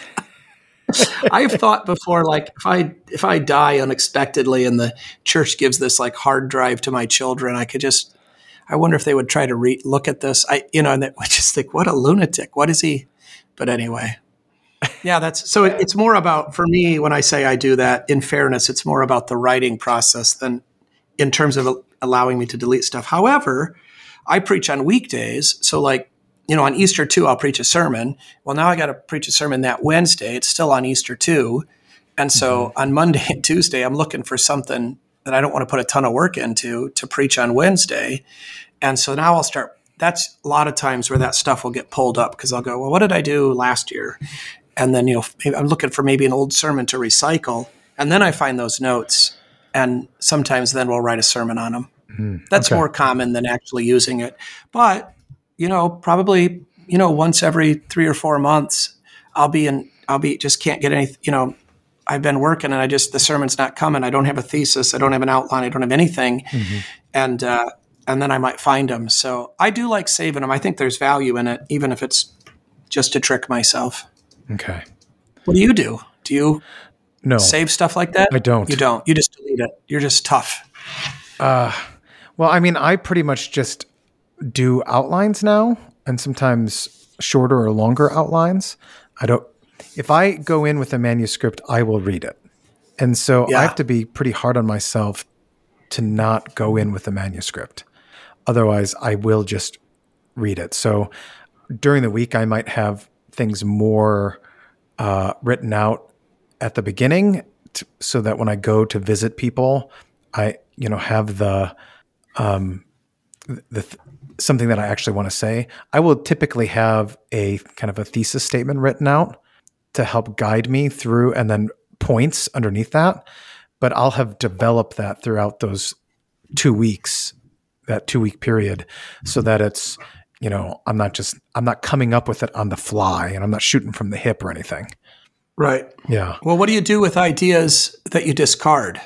I've thought before, like if I die unexpectedly and the church gives this like hard drive to my children, I wonder if they would try to look at this. And they would just think, what a lunatic. What is he? But anyway, yeah, it's more about, for me, when I say I do that, in fairness, it's more about the writing process than in terms of allowing me to delete stuff. However, I preach on weekdays. So on Easter 2, I'll preach a sermon. Well, now I got to preach a sermon that Wednesday. It's still on Easter 2. And so on Monday and Tuesday, I'm looking for something that I don't want to put a ton of work into to preach on Wednesday. And so now I'll start that's a lot of times where that stuff will get pulled up because I'll go, well, what did I do last year? And then, I'm looking for maybe an old sermon to recycle. And then I find those notes. And sometimes then we'll write a sermon on them. That's more common than actually using it. But, probably, once every 3 or 4 months, just can't get any, I've been working and the sermon's not coming. I don't have a thesis. I don't have an outline. I don't have anything. And then I might find them. So I do like saving them. I think there's value in it, even if it's just to trick myself. Okay. What do you do? Do you save stuff like that? I don't. You don't. You just delete it. You're just tough. Well, I mean, I pretty much just do outlines now, and sometimes shorter or longer outlines. If I go in with a manuscript, I will read it. And so I have to be pretty hard on myself to not go in with a manuscript. Otherwise, I will just read it. So during the week, I might have things more written out at the beginning so that when I go to visit people, I have the something that I actually want to say. I will typically have a kind of a thesis statement written out to help guide me through, and then points underneath that. But I'll have developed that throughout those 2 weeks, that 2-week period, so that it's, I'm not coming up with it on the fly, and I'm not shooting from the hip or anything. Right. Yeah. Well, what do you do with ideas that you discard?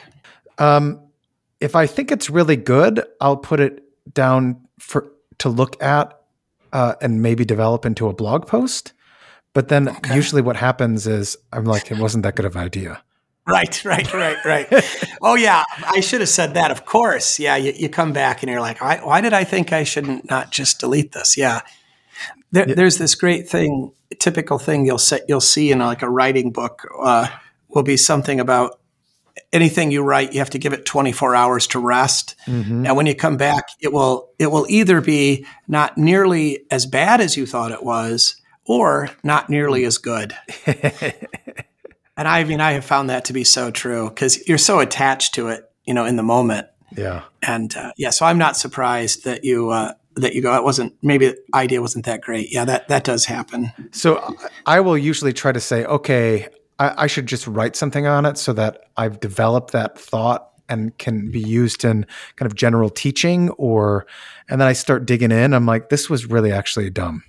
If I think it's really good, I'll put it down to look at and maybe develop into a blog post. But then usually what happens is I'm like, it wasn't that good of an idea. Right. Oh, yeah. I should have said that. Of course. Yeah. You come back and you're like, why did I think I shouldn't not just delete this? Yeah. There's this great thing, typical thing you'll see in like a writing book will be something about anything you write, you have to give it 24 hours to rest. And when you come back, it will either be not nearly as bad as you thought it was, or not nearly as good. And I have found that to be so true because you're so attached to it, in the moment. Yeah. And so I'm not surprised that you go, maybe the idea wasn't that great. Yeah, that does happen. So I will usually try to say, okay, I should just write something on it so that I've developed that thought and can be used in kind of general teaching, and then I start digging in. I'm like, this was really actually dumb.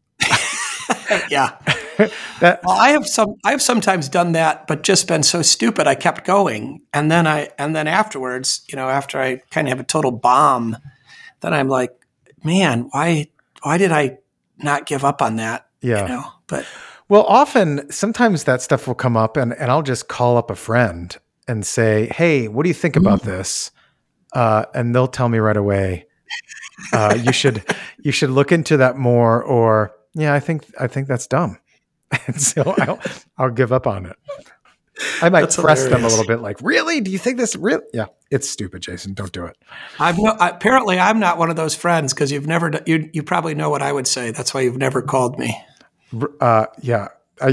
Yeah. Well, I have sometimes done that, but just been so stupid I kept going. And then afterwards, after I kind of have a total bomb, then I'm like, man, why did I not give up on that? Yeah. But sometimes that stuff will come up and I'll just call up a friend and say, hey, what do you think about this? And they'll tell me right away, you should look into that more, or yeah, I think that's dumb. And so I'll give up on it. I might press them a little bit, like, really? Do you think this real? Yeah, it's stupid, Jason. Don't do it. Apparently, I'm not one of those friends because you've never. You probably know what I would say. That's why you've never called me. Yeah,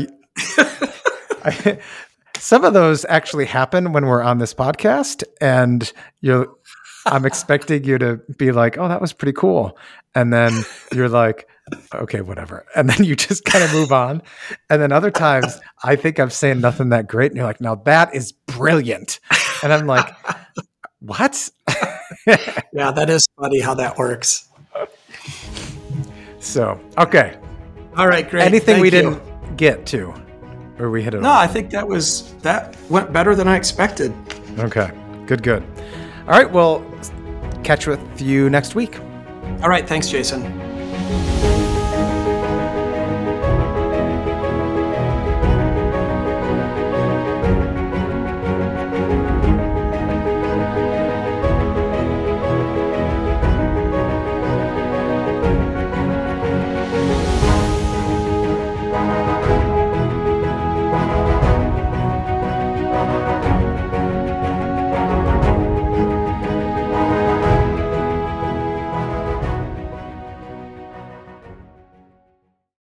some of those actually happen when we're on this podcast, and I'm expecting you to be like, "Oh, that was pretty cool," and then you're like, okay, whatever. And then you just kind of move on. And then other times I think I'm saying nothing that great. And you're like, now that is brilliant. And I'm like, what? Yeah, that is funny how that works. So, okay. All right, great. Anything we didn't get to, or we hit it? No, I think that went better than I expected. Okay, good. All right, well, catch with you next week. All right, thanks, Jason.